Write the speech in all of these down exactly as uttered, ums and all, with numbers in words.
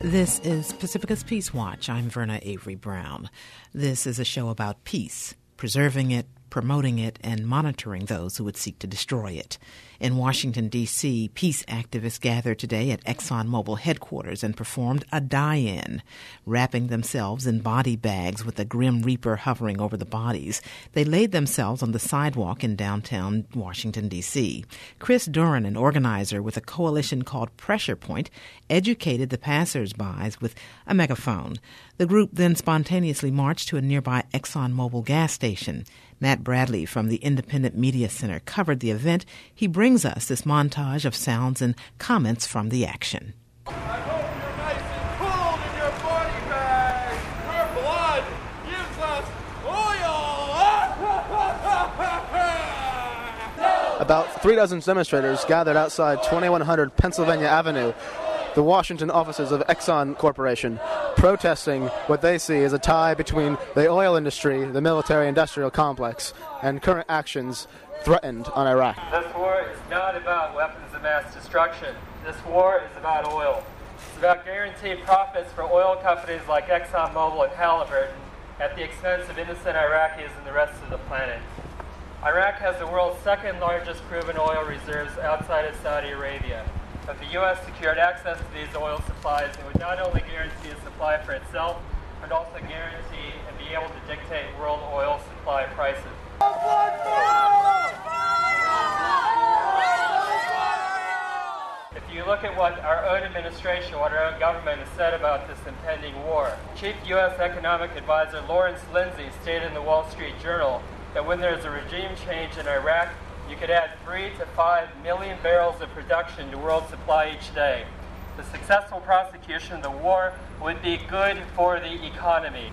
This is Pacifica's Peace Watch. I'm Verna Avery Brown. This is a show about peace, preserving it, promoting it, and monitoring those who would seek to destroy it. In Washington, D C, peace activists gathered today at ExxonMobil headquarters and performed a die-in. Wrapping themselves in body bags with the Grim Reaper hovering over the bodies, they laid themselves on the sidewalk in downtown Washington, D C. Chris Duran, an organizer with a coalition called Pressure Point, educated the passers-by with a megaphone. The group then spontaneously marched to a nearby ExxonMobil gas station. Matt Bradley from the Independent Media Center covered the event. He brings us this montage of sounds and comments from the action. I hope you're nice and cold in your body bag, where blood gives us oil. About three dozen demonstrators gathered outside twenty-one hundred Pennsylvania Avenue, the Washington offices of Exxon Corporation, protesting what they see as a tie between the oil industry, the military-industrial complex, and current actions threatened on Iraq. This war is not about weapons of mass destruction. This war is about oil. It's about guaranteed profits for oil companies like ExxonMobil and Halliburton at the expense of innocent Iraqis and the rest of the planet. Iraq has the world's second largest proven oil reserves outside of Saudi Arabia. If the U S secured access to these oil supplies, it would not only guarantee a supply for itself, but also guarantee and be able to dictate world oil supply prices. If you look at what our own administration, what our own government has said about this impending war, Chief U S Economic Advisor Lawrence Lindsay stated in the Wall Street Journal that when there's a regime change in Iraq, you could add three to five million barrels of production to world supply each day. The successful prosecution of the war would be good for the economy.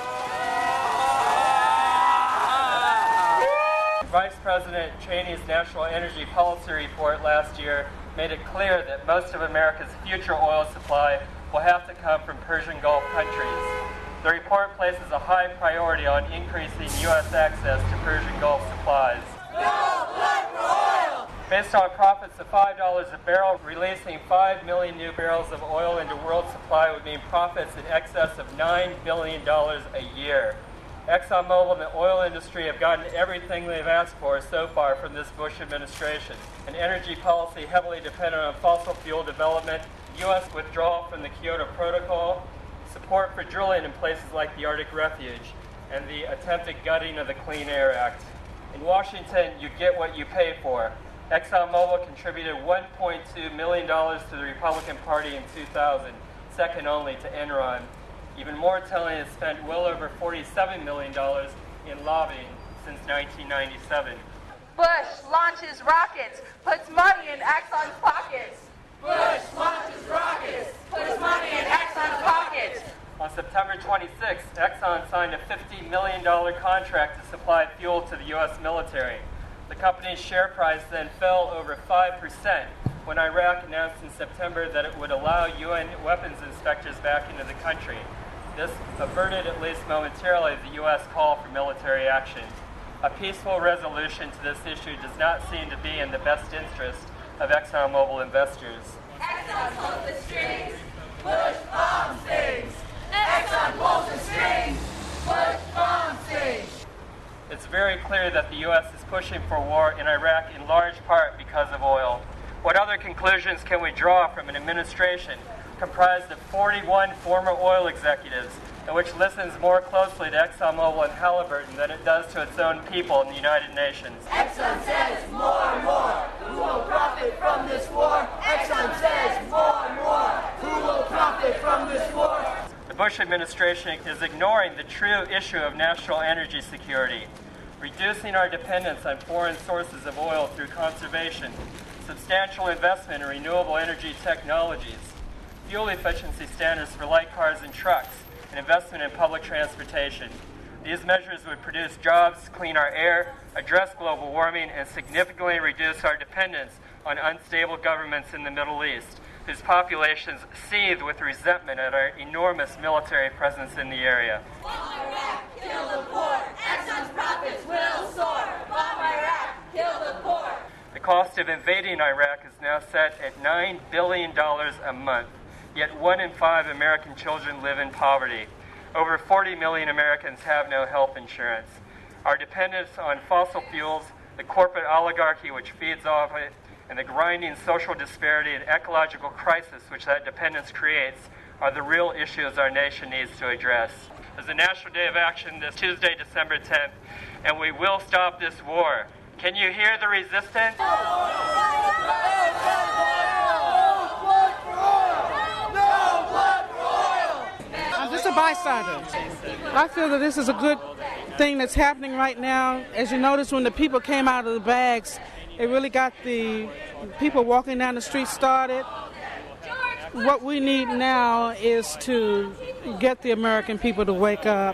Vice President Cheney's National Energy Policy Report last year made it clear that most of America's future oil supply will have to come from Persian Gulf countries. The report places a high priority on increasing U S access to Persian Gulf supplies. No blood for oil! Based on profits of five dollars a barrel, releasing five million new barrels of oil into world supply would mean profits in excess of nine billion dollars a year. ExxonMobil and the oil industry have gotten everything they've asked for so far from this Bush administration. An energy policy heavily dependent on fossil fuel development, U S withdrawal from the Kyoto Protocol, support for drilling in places like the Arctic Refuge, and the attempted gutting of the Clean Air Act. In Washington, you get what you pay for. ExxonMobil contributed one point two million dollars to the Republican Party in two thousand, second only to Enron. Even more telling, it spent well over forty-seven million dollars in lobbying since nineteen ninety-seven. Bush launches rockets, puts money in Exxon's pockets. Bush launches rockets, puts money in Exxon's pockets. On September twenty-sixth, Exxon signed a fifty million dollars contract to supply fuel to the U S military. The company's share price then fell over five percent when Iraq announced in September that it would allow U N weapons inspectors back into the country. This averted, at least momentarily, the U S call for military action. A peaceful resolution to this issue does not seem to be in the best interest of ExxonMobil investors. Exxon pulls the strings, Bush bombs things. Exxon pulls the strings, Bush bombs things. It's very clear that the U S is pushing for war in Iraq in large part because of oil. What other conclusions can we draw from an administration comprised of forty-one former oil executives, and which listens more closely to ExxonMobil and Halliburton than it does to its own people in the United Nations? Exxon says more and more. Who will profit from this war? Exxon says more and more. Who will profit from this war? The Bush administration is ignoring the true issue of national energy security, reducing our dependence on foreign sources of oil through conservation, substantial investment in renewable energy technologies, fuel efficiency standards for light cars and trucks, and investment in public transportation. These measures would produce jobs, clean our air, address global warming, and significantly reduce our dependence on unstable governments in the Middle East, whose populations seethe with resentment at our enormous military presence in the area. Bomb Iraq, kill the poor. Exxon's profits will soar. Bomb Iraq, kill the poor. The cost of invading Iraq is now set at nine billion dollars a month. yet one in five American children live in poverty. Over forty million Americans have no health insurance. Our dependence on fossil fuels, the corporate oligarchy which feeds off it, and the grinding social disparity and ecological crisis which that dependence creates are the real issues our nation needs to address. There's a National Day of Action this Tuesday, December tenth, and we will stop this war. Can you hear the resistance? I'm just a bystander. I feel that this is a good thing that's happening right now. As you notice, when the people came out of the bags, it really got the people walking down the street started. What we need now is to get the American people to wake up.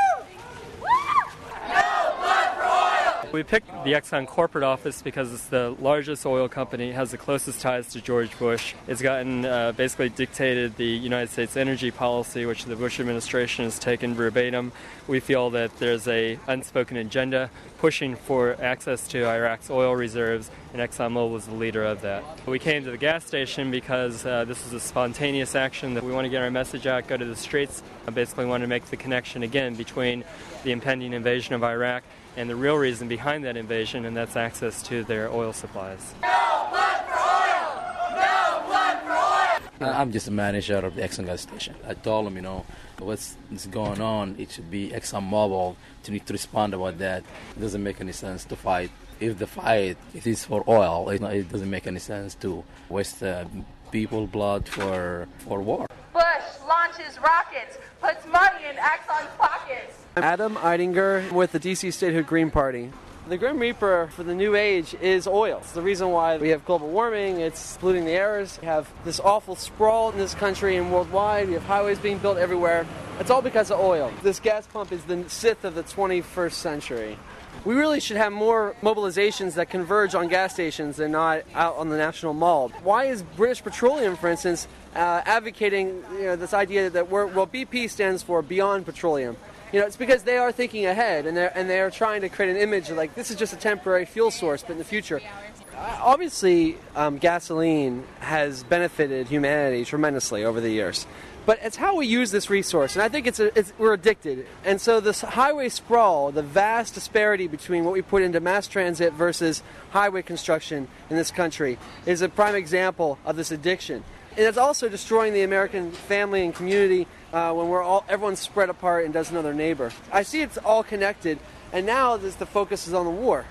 We picked the Exxon corporate office because it's the largest oil company, has the closest ties to George Bush. It's gotten uh, basically dictated the United States energy policy, which the Bush administration has taken verbatim. We feel that there's a unspoken agenda pushing for access to Iraq's oil reserves, and ExxonMobil was the leader of that. We came to the gas station because uh, this is a spontaneous action that we want to get our message out, go to the streets. I basically want to make the connection again between the impending invasion of Iraq and the real reason behind that invasion, and that's access to their oil supplies. No blood for oil! No blood for oil! I'm just a manager of the Exxon gas station. I told him, you know, what's going on, it should be ExxonMobil to need to respond about that. It doesn't make any sense to fight. If the fight it is for oil, it, it doesn't make any sense to waste uh, people blood for, for war. Bush launches rockets, puts money in Exxon's pockets. I'm Adam Eidinger with the D C Statehood Green Party. The Grim Reaper for the new age is oil. It's the reason why we have global warming, it's polluting the airs. We have this awful sprawl in this country and worldwide. We have highways being built everywhere. It's all because of oil. This gas pump is the Sith of the twenty-first century. We really should have more mobilizations that converge on gas stations and not out on the National Mall. Why is British Petroleum, for instance, uh, advocating you know, this idea that we're, well, B P stands for Beyond Petroleum? You know, it's because they are thinking ahead, and they're, and they are trying to create an image of, like, this is just a temporary fuel source, but in the future. Obviously, um, gasoline has benefited humanity tremendously over the years. But it's how we use this resource, and I think it's, a, it's we're addicted. And so this highway sprawl, the vast disparity between what we put into mass transit versus highway construction in this country is a prime example of this addiction. And it's also destroying the American family and community uh, when we're all everyone's spread apart and doesn't know their neighbor. I see it's all connected, and now this, the focus is on the war.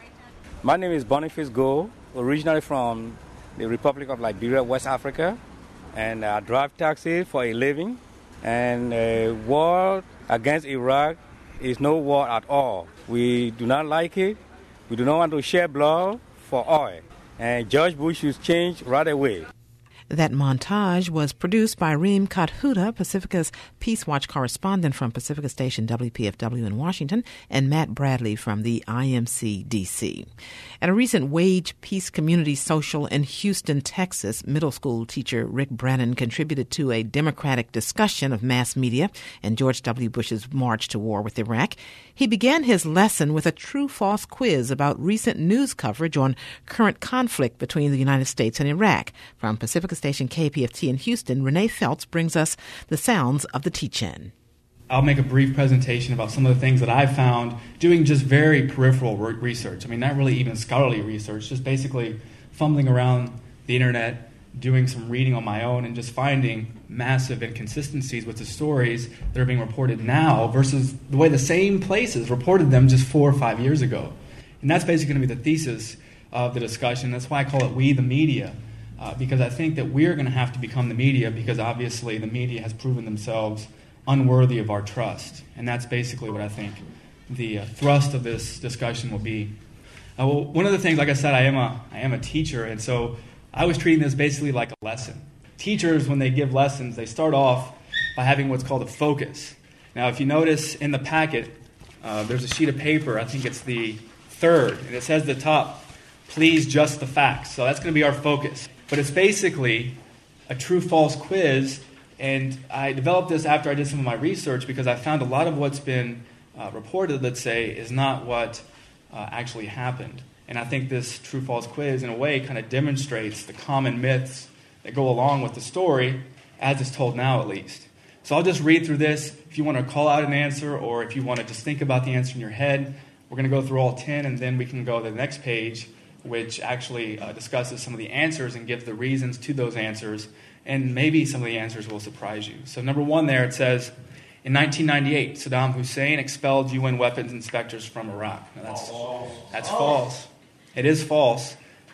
My name is Boniface Go, originally from the Republic of Liberia, West Africa, and I drive taxi for a living. And a war against Iraq is no war at all. We do not like it. We do not want to share blood for oil. And George Bush should change right away. That montage was produced by Reem Kathuda, Pacifica's Peace Watch correspondent from Pacifica Station W P F W in Washington, and Matt Bradley from the I M C D C. At a recent Wage Peace Community Social in Houston, Texas, middle school teacher Rick Brennan contributed to a democratic discussion of mass media and George W. Bush's march to war with Iraq. He began his lesson with a true-false quiz about recent news coverage on current conflict between the United States and Iraq. From Pacifica Station K P F T in Houston, Renee Feltz brings us the sounds of the teach-in. I'll make a brief presentation about some of the things that I've found doing just very peripheral research. I mean, not really even scholarly research, just basically fumbling around the internet, doing some reading on my own, and just finding massive inconsistencies with the stories that are being reported now versus the way the same places reported them just four or five years ago. And that's basically going to be the thesis of the discussion. That's why I call it We the Media, uh, because I think that we're going to have to become the media, because obviously the media has proven themselves unworthy of our trust. And that's basically what I think the uh, thrust of this discussion will be. Uh, well, one of the things, like I said, I am a I am a teacher, and so I was treating this basically like a lesson. Teachers, when they give lessons, they start off by having what's called a focus. Now, if you notice in the packet, uh, there's a sheet of paper, I think it's the third, and it says at the top, please just the facts. So that's going to be our focus. But it's basically a true-false quiz, and I developed this after I did some of my research because I found a lot of what's been uh, reported, let's say, is not what uh, actually happened. And I think this true-false quiz, in a way, kind of demonstrates the common myths that go along with the story as it's told now at least. So I'll just read through this. If you want to call out an answer or if you want to just think about the answer in your head, we're going to go through all ten, and then we can go to the next page, which actually uh, discusses some of the answers and gives the reasons to those answers, and maybe some of the answers will surprise you. So number one there, it says, in nineteen ninety-eight, Saddam Hussein expelled U N weapons inspectors from Iraq. Now that's, that's false. It is false.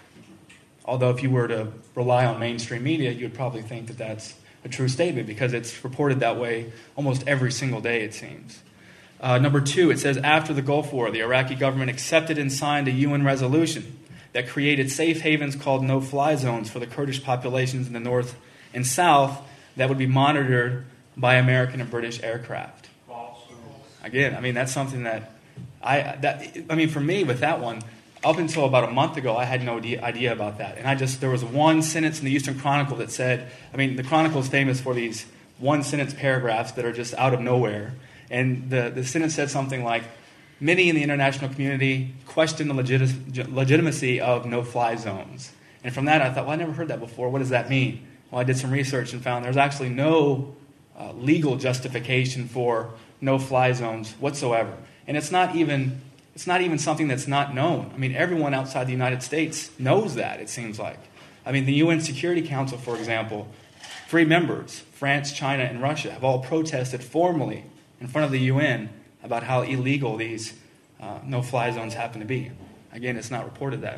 Although if you were to rely on mainstream media, you would probably think that that's a true statement because it's reported that way almost every single day, it seems. Uh, number two, it says, after the Gulf War, the Iraqi government accepted and signed a U N resolution that created safe havens called no-fly zones for the Kurdish populations in the north and south that would be monitored by American and British aircraft. Again, I mean, that's something that I, that, I mean, for me, with that one, up until about a month ago, I had no idea about that. And I just, there was one sentence in the Eastern Chronicle that said, I mean, the Chronicle is famous for these one-sentence paragraphs that are just out of nowhere. And the, the sentence said something like, many in the international community question the legit- legitimacy of no-fly zones. And from that, I thought, well, I never heard that before. What does that mean? Well, I did some research and found there's actually no uh, legal justification for no-fly zones whatsoever. And it's not even it's not even something that's not known. I mean, everyone outside the United States knows that, it seems like. I mean, the U N Security Council, for example, three members, France, China, and Russia, have all protested formally in front of the U N about how illegal these uh, no-fly zones happen to be. Again, it's not reported that.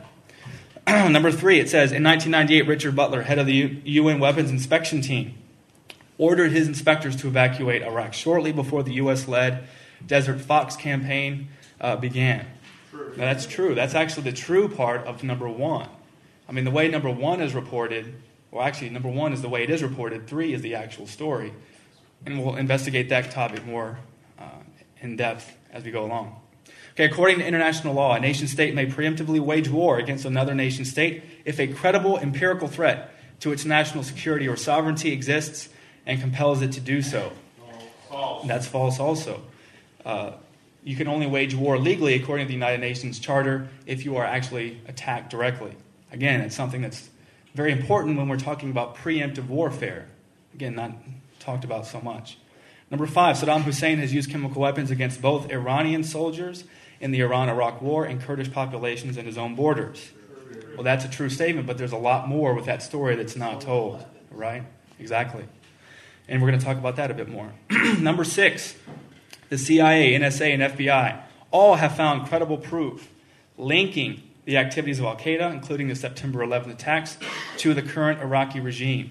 Number three, it says, in nineteen ninety-eight, Richard Butler, head of the U- UN Weapons Inspection Team, ordered his inspectors to evacuate Iraq shortly before the U S-led Desert Fox campaign uh, began. True. Now, that's true. That's actually the true part of number one. I mean, the way number one is reported, well, actually, number one is the way it is reported. Three is the actual story. And we'll investigate that topic more uh, in depth as we go along. Okay, according to international law, a nation-state may preemptively wage war against another nation-state if a credible empirical threat to its national security or sovereignty exists and compels it to do so. False. That's false also. Uh, you can only wage war legally, according to the United Nations Charter, if you are actually attacked directly. Again, it's something that's very important when we're talking about preemptive warfare. Again, not talked about so much. Number five, Saddam Hussein has used chemical weapons against both Iranian soldiers in the Iran-Iraq War and Kurdish populations in his own borders. Well, that's a true statement, but there's a lot more with that story that's not told, right? Exactly. And we're going to talk about that a bit more. Number six, the C I A, N S A, and F B I all have found credible proof linking the activities of al-Qaeda, including the September eleventh attacks, to the current Iraqi regime.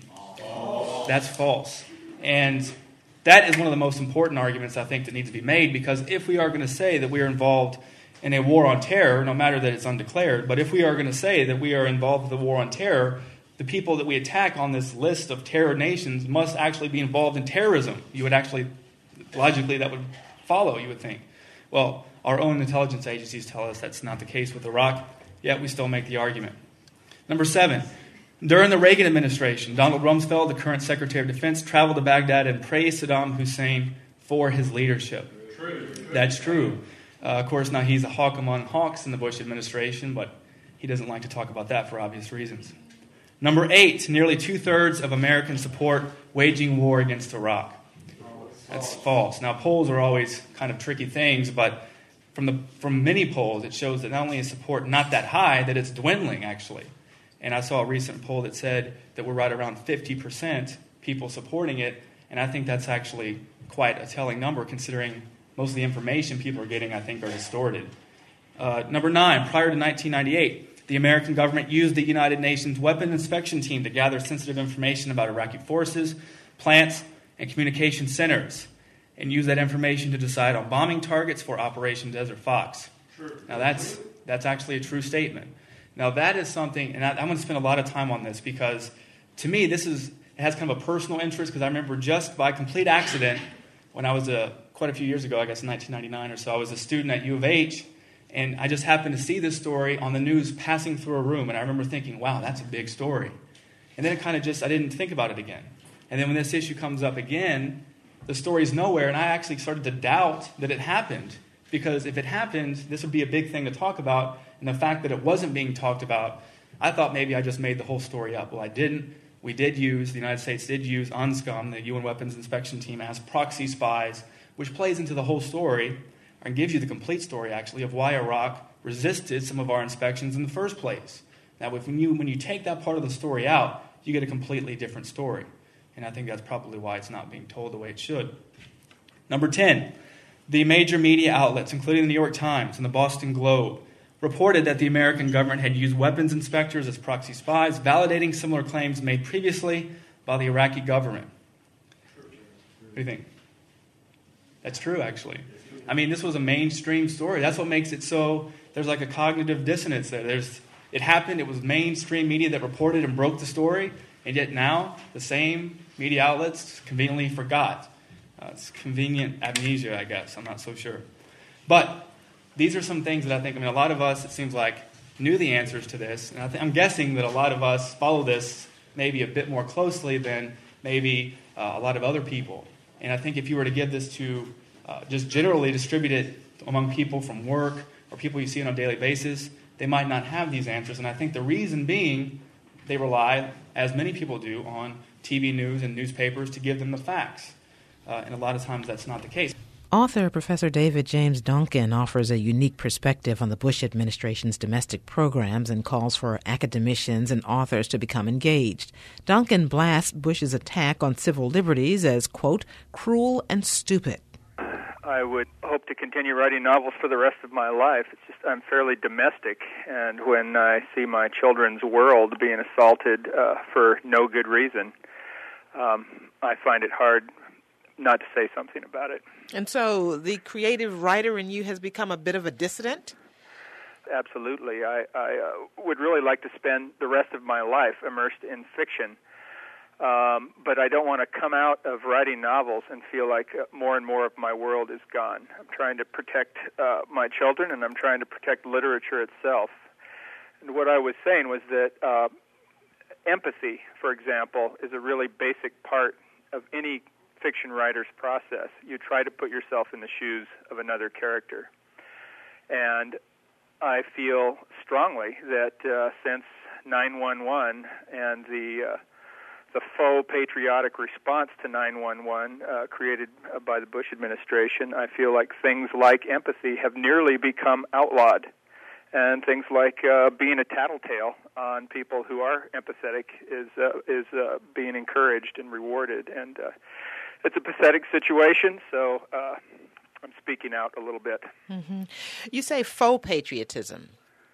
That's false. And that is one of the most important arguments, I think, that needs to be made, because if we are going to say that we are involved in a war on terror, no matter that it's undeclared, but if we are going to say that we are involved with the war on terror, the people that we attack on this list of terror nations must actually be involved in terrorism. You would actually, logically, that would follow, you would think. Well, our own intelligence agencies tell us that's not the case with Iraq, yet we still make the argument. Number seven, during the Reagan administration, Donald Rumsfeld, the current Secretary of Defense, traveled to Baghdad and praised Saddam Hussein for his leadership. True. That's true. Uh, of course, now he's a hawk among hawks in the Bush administration, but he doesn't like to talk about that for obvious reasons. Number eight, nearly two-thirds of Americans support waging war against Iraq. That's false. Now, polls are always kind of tricky things, but from the from many polls, it shows that not only is support not that high, that it's dwindling, actually. And I saw a recent poll that said that we're right around fifty percent people supporting it, and I think that's actually quite a telling number, considering most of the information people are getting, I think, are distorted. Uh, number nine, prior to nineteen ninety-eight, the American government used the United Nations Weapons Inspection Team to gather sensitive information about Iraqi forces, plants, and communication centers, and use that information to decide on bombing targets for Operation Desert Fox. True. Now, that's that's actually a true statement. Now, that is something, and I, I'm going to spend a lot of time on this, because to me, this is it has kind of a personal interest, because I remember just by complete accident, when I was a, quite a few years ago, I guess in nineteen ninety-nine or so, I was a student at U of H, and I just happened to see this story on the news passing through a room, and I remember thinking, wow, that's a big story. And then it kind of just, I didn't think about it again. And then when this issue comes up again, the story's nowhere, and I actually started to doubt that it happened. Because if it happened, this would be a big thing to talk about, and the fact that it wasn't being talked about, I thought maybe I just made the whole story up. Well, I didn't. we did use, the United States did use UNSCOM, the U N Weapons Inspection Team, as proxy spies, which plays into the whole story, and gives you the complete story, actually, of why Iraq resisted some of our inspections in the first place. Now, when you, when you take that part of the story out, you get a completely different story. And I think that's probably why it's not being told the way it should. Number ten, the major media outlets, including the New York Times and the Boston Globe, reported that the American government had used weapons inspectors as proxy spies, validating similar claims made previously by the Iraqi government. What do you think? That's true, actually. I mean, this was a mainstream story. That's what makes it so, there's like a cognitive dissonance there. There's, it happened, it was mainstream media that reported and broke the story, and yet now the same media outlets conveniently forgot. Uh, it's convenient amnesia, I guess. I'm not so sure. But these are some things that I think, I mean, a lot of us, it seems like, knew the answers to this. And I th- I'm guessing that a lot of us follow this maybe a bit more closely than maybe uh, a lot of other people. And I think if you were to give this to uh, just generally distribute it among people from work or people you see on a daily basis, they might not have these answers. And I think the reason being they rely, as many people do, on T V news and newspapers to give them the facts. Uh, and a lot of times that's not the case. Author Professor David James Duncan offers a unique perspective on the Bush administration's domestic programs and calls for academicians and authors to become engaged. Duncan blasts Bush's attack on civil liberties as, quote, cruel and stupid. I would hope to continue writing novels for the rest of my life. It's just I'm fairly domestic, and when I see my children's world being assaulted uh, for no good reason, um, I find it hard not to say something about it. And so the creative writer in you has become a bit of a dissident? Absolutely. I, I uh, would really like to spend the rest of my life immersed in fiction, um, but I don't want to come out of writing novels and feel like uh, more and more of my world is gone. I'm trying to protect uh, my children, and I'm trying to protect literature itself. And what I was saying was that uh, empathy, for example, is a really basic part of any fiction writer's process. You try to put yourself in the shoes of another character. And I feel strongly that uh, since nine one one and the uh, the faux patriotic response to nine one one uh, created by the Bush administration, I feel like things like empathy have nearly become outlawed. And things like uh, being a tattletale on people who are empathetic is uh, is uh, being encouraged and rewarded. And uh, it's a pathetic situation, so uh, I'm speaking out a little bit. Mm-hmm. You say faux patriotism.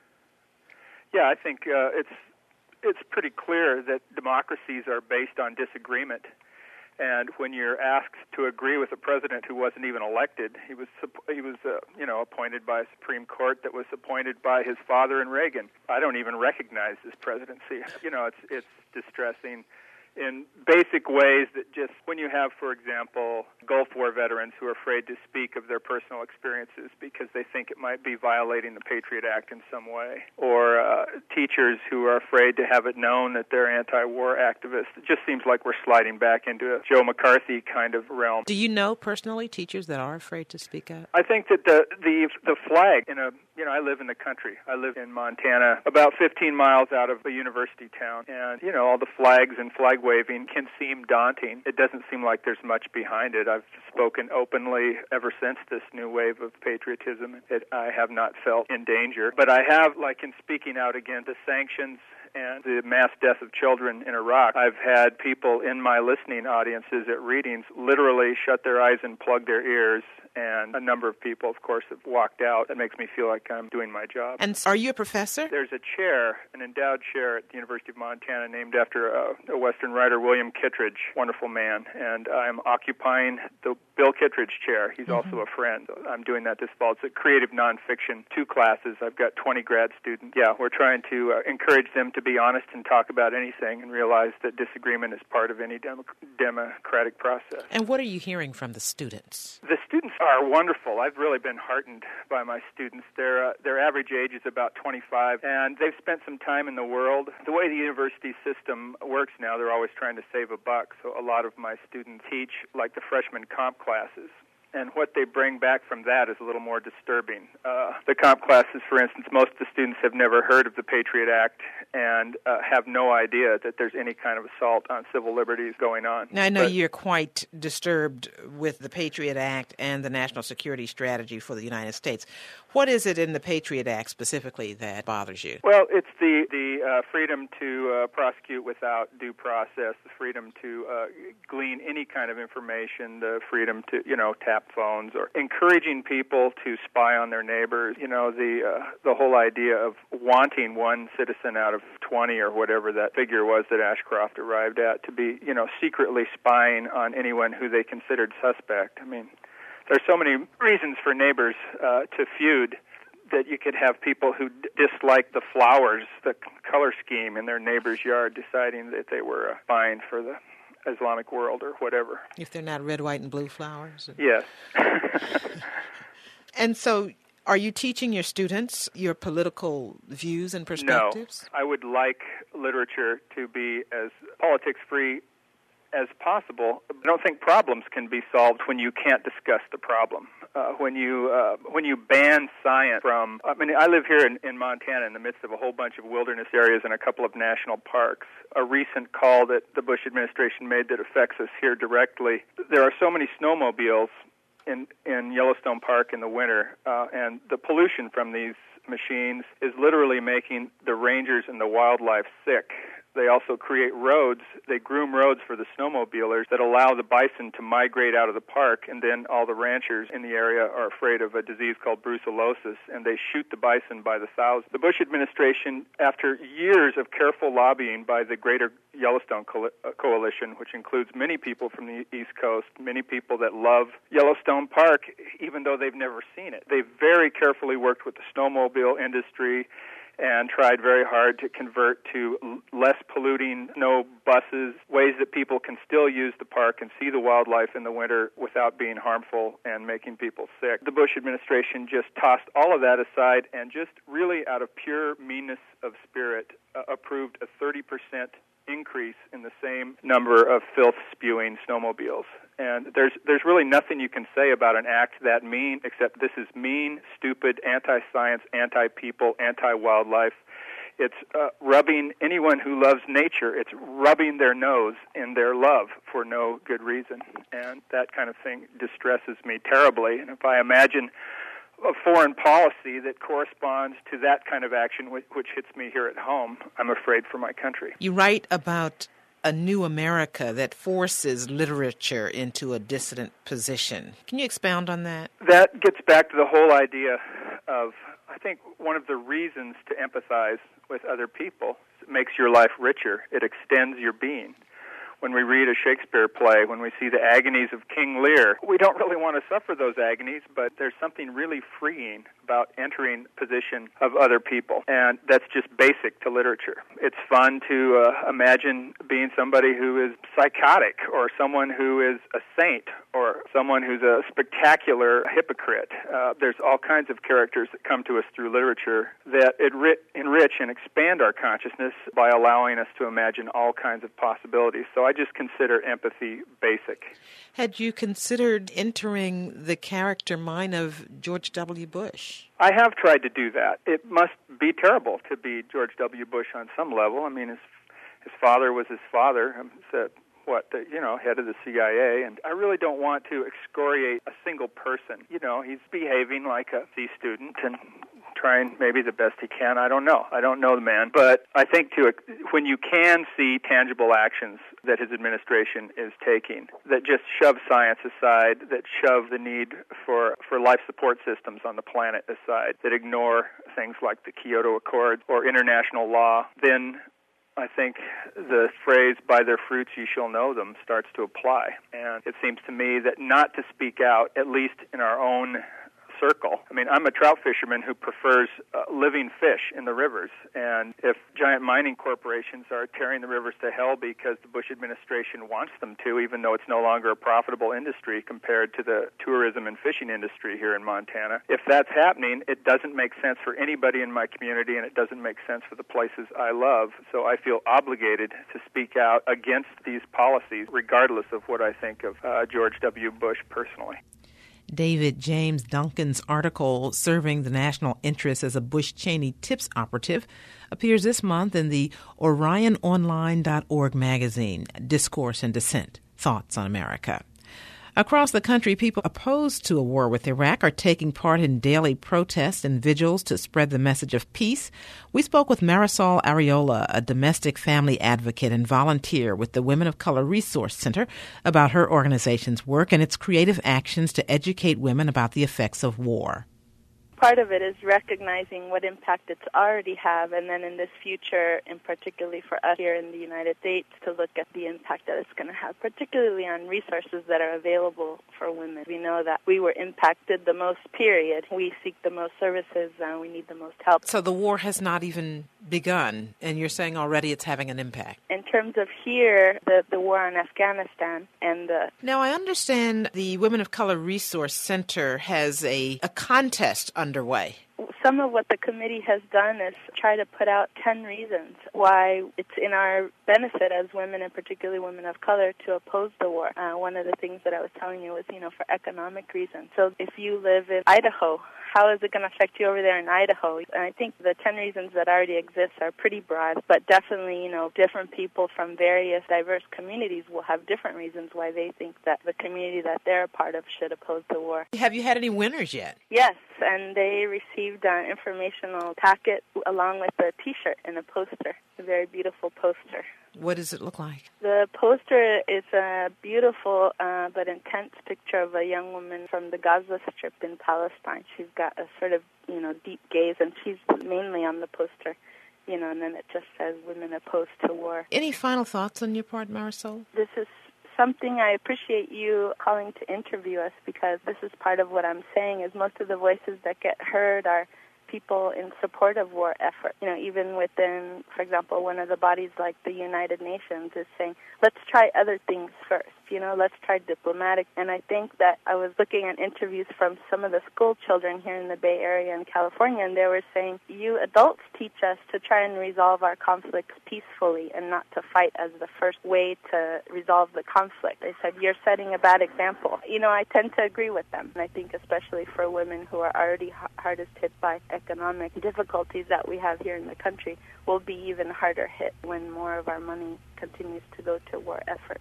Yeah, I think uh, it's it's pretty clear that democracies are based on disagreement. And when you're asked to agree with a president who wasn't even elected, he was he was uh, you know appointed by a Supreme Court that was appointed by his father and Reagan. I don't even recognize this presidency. You know, it's it's distressing in basic ways that just, when you have, for example, Gulf War veterans who are afraid to speak of their personal experiences because they think it might be violating the Patriot Act in some way, or uh, teachers who are afraid to have it known that they're anti-war activists. It just seems like we're sliding back into a Joe McCarthy kind of realm. Do you know personally teachers that are afraid to speak out? I think that the the the flag in a you know I live in the country. I live in Montana, about fifteen miles out of a university town, and you know all the flags and flag waving can seem daunting. It doesn't seem like there's much behind it. I've spoken openly ever since this new wave of patriotism. It, I have not felt in danger, but I have, like in speaking out against the sanctions and the mass death of children in Iraq, I've had people in my listening audiences at readings literally shut their eyes and plug their ears, and a number of people, of course, have walked out. That makes me feel like I'm doing my job. And are you a professor? There's a chair, an endowed chair at the University of Montana named after a, a Western writer, William Kittredge, wonderful man, and I'm occupying the Bill Kittredge chair. He's mm-hmm. also a friend. I'm doing that this fall. It's a creative nonfiction, two classes. I've got twenty grad students. Yeah, we're trying to uh, encourage them to be honest and talk about anything and realize that disagreement is part of any demo- democratic process. And what are you hearing from the students? The students are wonderful. I've really been heartened by my students. Their uh, their average age is about twenty-five, and they've spent some time in the world. The way the university system works now, they're always trying to save a buck, so a lot of my students teach like the freshman comp classes. and what they bring back from that is a little more disturbing. Uh, the comp classes, for instance, most of the students have never heard of the Patriot Act and uh, have no idea that there's any kind of assault on civil liberties going on. Now, I know but, you're quite disturbed with the Patriot Act and the national security strategy for the United States. What is it in the Patriot Act specifically that bothers you? Well, it's the, the uh, freedom to uh, prosecute without due process, the freedom to uh, glean any kind of information, the freedom to, you know, tap phones, or encouraging people to spy on their neighbors. You know, the uh, the whole idea of wanting one citizen out of twenty or whatever that figure was that Ashcroft arrived at to be, you know, secretly spying on anyone who they considered suspect. I mean, there's so many reasons for neighbors uh, to feud that you could have people who d- dislike the flowers, the color scheme in their neighbor's yard, deciding that they were uh, spying for the Islamic world or whatever. If they're not red, white, and blue flowers? Yes. And so are you teaching your students your political views and perspectives? No. I would like literature to be as politics-free as possible. I don't think problems can be solved when you can't discuss the problem. Uh, when you uh, when you ban science from, I mean, I live here in, in Montana in the midst of a whole bunch of wilderness areas and a couple of national parks. A recent call that the Bush administration made that affects us here directly. There are so many snowmobiles in in Yellowstone Park in the winter, uh, and the pollution from these machines is literally making the rangers and the wildlife sick. They also create roads. They groom roads for the snowmobilers that allow the bison to migrate out of the park, and then all the ranchers in the area are afraid of a disease called brucellosis, and they shoot the bison by the thousands. The Bush administration, after years of careful lobbying by the Greater Yellowstone Co- Coalition, which includes many people from the East Coast, many people that love Yellowstone Park, even though they've never seen it, they've very carefully worked with the snowmobile industry and tried very hard to convert to less polluting snow buses, ways that people can still use the park and see the wildlife in the winter without being harmful and making people sick. The Bush administration just tossed all of that aside and just really out of pure meanness of spirit uh, approved a thirty percent increase in the same number of filth-spewing snowmobiles. And there's there's really nothing you can say about an act that mean, except this is mean, stupid, anti-science, anti-people, anti-wildlife. It's uh, rubbing anyone who loves nature, it's rubbing their nose in their love for no good reason. And that kind of thing distresses me terribly. And if I imagine a foreign policy that corresponds to that kind of action, which, which hits me here at home, I'm afraid for my country. You write about a new America that forces literature into a dissident position. Can you expound on that? That gets back to the whole idea of, I think, one of the reasons to empathize with other people is it makes your life richer. It extends your being. When we read a Shakespeare play, when we see the agonies of King Lear, we don't really want to suffer those agonies, but there's something really freeing about entering the position of other people, and that's just basic to literature. It's fun to uh, imagine being somebody who is psychotic, or someone who is a saint, or someone who's a spectacular hypocrite. Uh, there's all kinds of characters that come to us through literature that enrich and expand our consciousness by allowing us to imagine all kinds of possibilities. So I just consider empathy basic. Had you considered entering the character mind of George W. Bush? I have tried to do that. It must be terrible to be George W. Bush on some level. I mean, his his father was his father. He's a, what, the, you know, head of the C I A, and I really don't want to excoriate a single person. You know, he's behaving like a C student and trying maybe the best he can. I don't know. I don't know the man. But I think to when you can see tangible actions that his administration is taking that just shove science aside, that shove the need for, for life support systems on the planet aside, that ignore things like the Kyoto Accords or international law, then I think the phrase, by their fruits ye shall know them, starts to apply. And it seems to me that not to speak out, at least in our own circle. I mean, I'm a trout fisherman who prefers uh, living fish in the rivers, and if giant mining corporations are tearing the rivers to hell because the Bush administration wants them to, even though it's no longer a profitable industry compared to the tourism and fishing industry here in Montana, if that's happening, it doesn't make sense for anybody in my community, and it doesn't make sense for the places I love. So I feel obligated to speak out against these policies, regardless of what I think of uh, George W. Bush personally. David James Duncan's article, Serving the National Interest as a Bush-Cheney Tips Operative, appears this month in the Orion Online dot org magazine, Discourse and Dissent, Thoughts on America. Across the country, people opposed to a war with Iraq are taking part in daily protests and vigils to spread the message of peace. We spoke with Marisol Arreola, a domestic family advocate and volunteer with the Women of Color Resource Center, about her organization's work and its creative actions to educate women about the effects of war. Part of it is recognizing what impact it's already have, and then in this future, and particularly for us here in the United States, to look at the impact that it's going to have, particularly on resources that are available for women. We know that we were impacted the most, period. We seek the most services, and we need the most help. So the war has not even begun, and you're saying already it's having an impact. In terms of here, the, the war on Afghanistan and the... Now, I understand the Women of Color Resource Center has a, a contest underway. Some of what the committee has done is try to put out ten reasons why it's in our benefit as women, and particularly women of color, to oppose the war. Uh, one of the things that I was telling you was, you know, for economic reasons. So if you live in Idaho, how is it going to affect you over there in Idaho? And I think the ten reasons that already exist are pretty broad, but definitely, you know, different people from various diverse communities will have different reasons why they think that the community that they're a part of should oppose the war. Have you had any winners yet? Yes, and they received an informational packet along with a T-shirt and a poster, a very beautiful poster. What does it look like? The poster is a beautiful uh, but intense picture of a young woman from the Gaza Strip in Palestine. She's got a sort of, you know, deep gaze, and she's mainly on the poster, you know, and then it just says women opposed to war. Any final thoughts on your part, Marisol? This is something I appreciate you calling to interview us, because this is part of what I'm saying is most of the voices that get heard are people in support of war effort. You know, even within, for example, one of the bodies like the United Nations is saying, let's try other things first. You know, let's try diplomatic. And I think that I was looking at interviews from some of the school children here in the Bay Area in California, and they were saying, you adults teach us to try and resolve our conflicts peacefully and not to fight as the first way to resolve the conflict. They said, you're setting a bad example. You know, I tend to agree with them. And I think especially for women who are already hardest hit by economic difficulties that we have here in the country, will be even harder hit when more of our money continues to go to war efforts.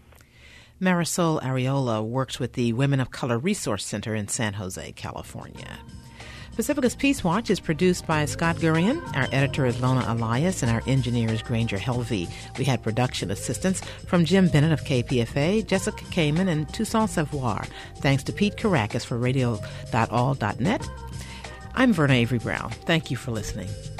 Marisol Arreola works with the Women of Color Resource Center in San Jose, California. Pacifica's Peace Watch is produced by Scott Gurian. Our editor is Lona Elias, and our engineer is Granger Helvey. We had production assistance from Jim Bennett of K P F A, Jessica Kamen, and Toussaint Savoir. Thanks to Pete Caracas for radio dot all dot net. I'm Verna Avery Brown. Thank you for listening.